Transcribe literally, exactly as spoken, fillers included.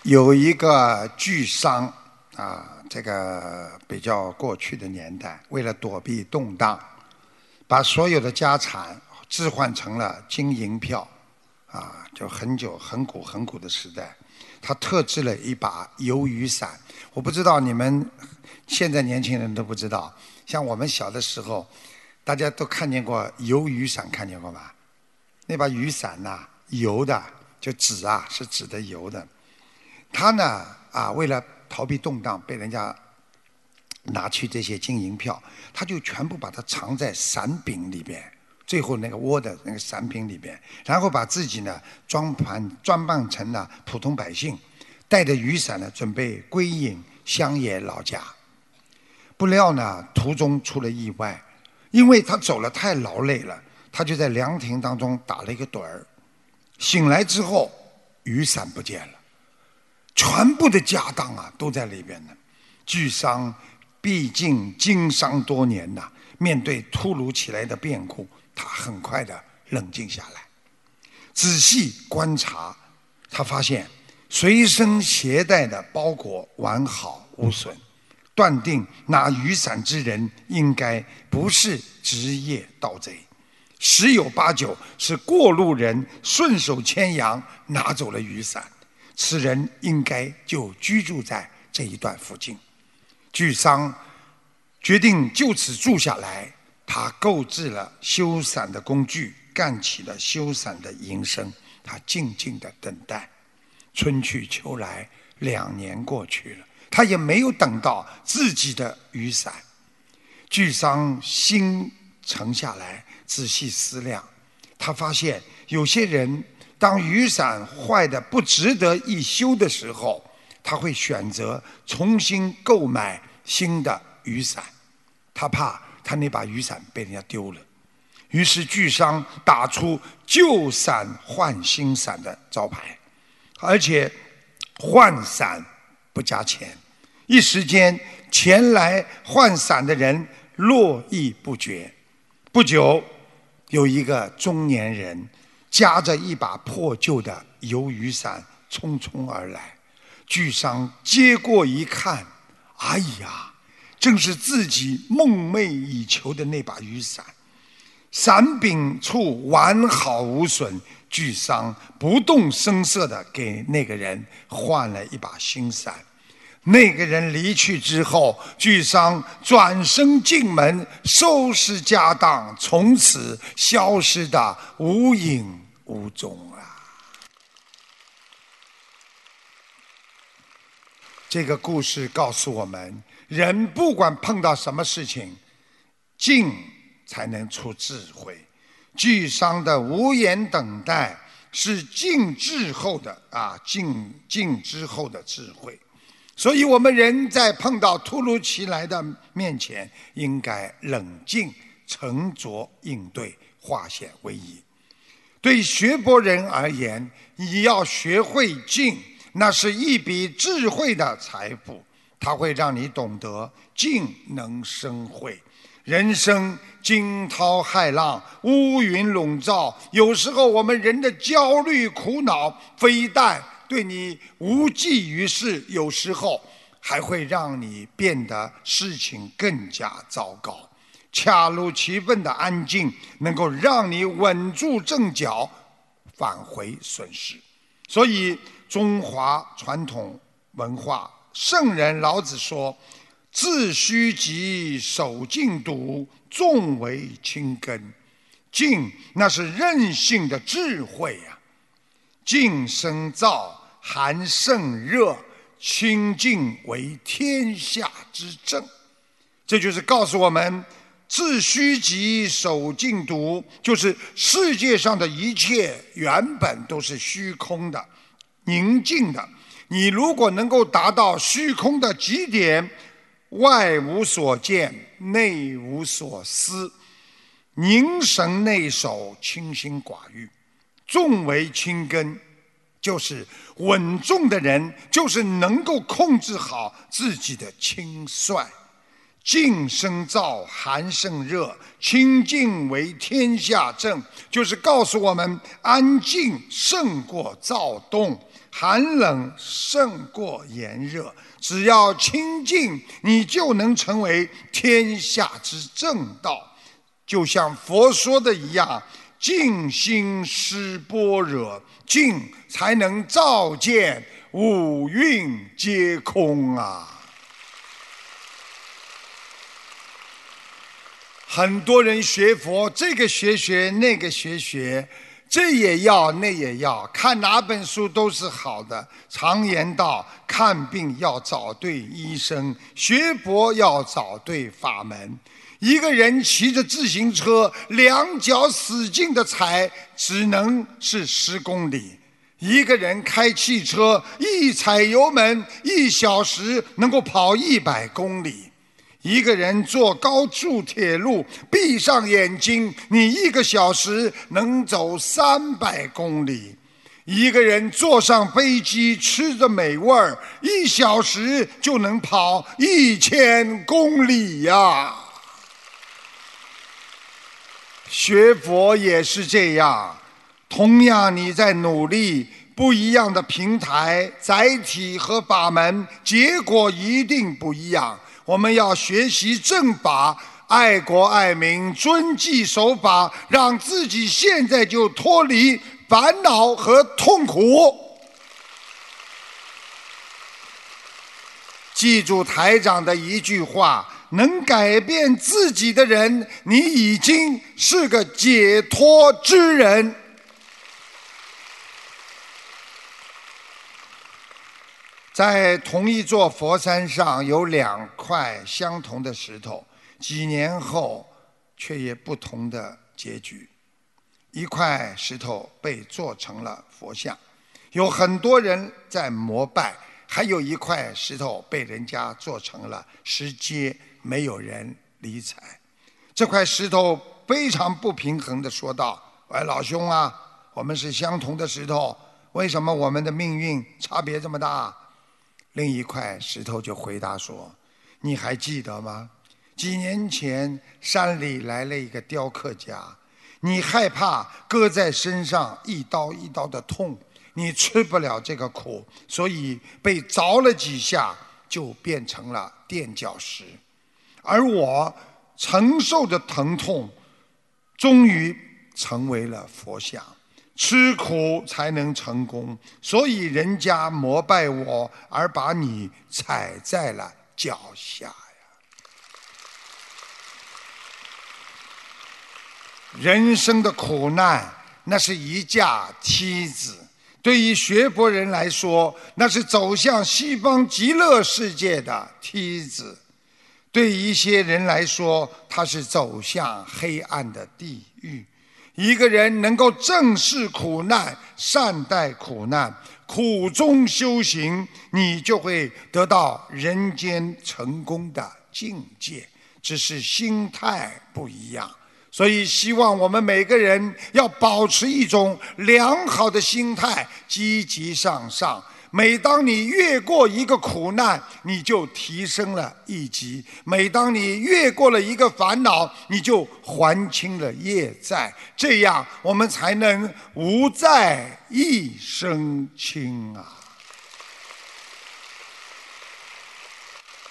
有一个巨商啊，这个比较过去的年代，为了躲避动荡，把所有的家产置换成了金银票，啊，就很久很古很古的时代，他特制了一把游雨伞。我不知道你们现在年轻人都不知道，像我们小的时候，大家都看见过游雨伞，看见过吧？那把雨伞呐、啊，油的，就纸啊，是纸的油的。他呢啊，为了逃避动荡，被人家拿去这些金银票，他就全部把它藏在伞柄里边，最后那个窝的那个伞柄里边，然后把自己呢装盘装扮成了普通百姓，带着雨伞呢准备归隐乡野老家。不料呢途中出了意外，因为他走了太劳累了，他就在凉亭当中打了一个盹儿。醒来之后，雨伞不见了，全部的家当啊都在里边呢。巨商毕竟经商多年呐，面对突如其来的变故，他很快的冷静下来，仔细观察，他发现随身携带的包裹完好无损，断定拿雨伞之人应该不是职业盗贼，十有八九是过路人顺手牵羊拿走了雨伞，此人应该就居住在这一段附近。巨商决定就此住下来，他购置了修伞的工具，干起了修伞的营生。他静静地等待，春去秋来，两年过去了，他也没有等到自己的雨伞。巨商心沉下来，仔细思量，他发现有些人当雨伞坏得不值得一修的时候，他会选择重新购买新的雨伞，他怕他那把雨伞被人家丢了。于是巨商打出旧伞换新伞的招牌，而且换伞不加钱，一时间前来换伞的人络绎不绝。不久，有一个中年人夹着一把破旧的游雨伞匆匆而来。巨商接过一看，哎呀，正是自己梦寐以求的那把雨伞，伞柄处完好无损。巨商不动声色地给那个人换了一把新伞。那个人离去之后，巨商转身进门，收拾家当，从此消失得无影无踪啊！这个故事告诉我们，人不管碰到什么事情，静才能出智慧。巨商的无言等待是静之后的啊，静静之后的智慧。所以我们人在碰到突如其来的面前，应该冷静沉着应对，化险为夷。对学博人而言，你要学会静，那是一笔智慧的财富，它会让你懂得静能生慧。人生惊涛骇浪，乌云笼罩，有时候我们人的焦虑苦恼非但对你无济于事，有时候还会让你变得事情更加糟糕。恰如其分的安静能够让你稳住阵脚，返回损失。所以中华传统文化，圣人老子说，自虚极，守静笃，重为轻根。静那是任性的智慧呀、啊！静生燥，寒胜热，清静为天下之正。这就是告诉我们，自虚极，守静笃，就是世界上的一切原本都是虚空的、宁静的。你如果能够达到虚空的极点，外无所见，内无所思，凝神内守，清心寡欲，重为轻根，就是稳重的人，就是能够控制好自己的轻率。静生燥，寒胜热，清静为天下正，就是告诉我们安静胜过躁动， 寒冷胜过炎热。只要清净，你就能成为天下之正道。就像佛说的一样，净心施般若，净才能照见五蕴皆空啊！很多人学佛，这个学学，那个学学，这也要，那也要，看哪本书都是好的。常言道，看病要找对医生，学佛要找对法门。一个人骑着自行车，两脚使劲的踩，只能是十公里；一个人开汽车，一踩油门，一小时能够跑一百公里。一个人坐高速铁路，闭上眼睛，你一个小时能走三百公里；一个人坐上飞机，吃着美味儿，一小时就能跑一千公里呀！学佛也是这样，同样你在努力，不一样的平台、载体和法门，结果一定不一样。我们要学习正法，爱国爱民，遵纪守法，让自己现在就脱离烦恼和痛苦。记住台长的一句话，能改变自己的人，你已经是个解脱之人。在同一座佛山上有两块相同的石头，几年后却也不同的结局。一块石头被做成了佛像，有很多人在膜拜；还有一块石头被人家做成了石阶，没有人理睬。这块石头非常不平衡地说道：“喂，老兄啊，我们是相同的石头，为什么我们的命运差别这么大？”另一块石头就回答说：“你还记得吗？几年前山里来了一个雕刻家，你害怕割在身上一刀一刀的痛，你吃不了这个苦，所以被凿了几下就变成了垫脚石。而我承受着疼痛，终于成为了佛像。吃苦才能成功，所以人家膜拜我，而把你踩在了脚下呀。”人生的苦难，那是一架梯子，对于学佛人来说，那是走向西方极乐世界的梯子；对于一些人来说，它是走向黑暗的地狱。一个人能够正视苦难，善待苦难，苦中修行，你就会得到人间成功的境界，只是心态不一样。所以希望我们每个人要保持一种良好的心态，积极向上。每当你越过一个苦难，你就提升了一级；每当你越过了一个烦恼，你就还清了业债。这样我们才能无债一身轻啊！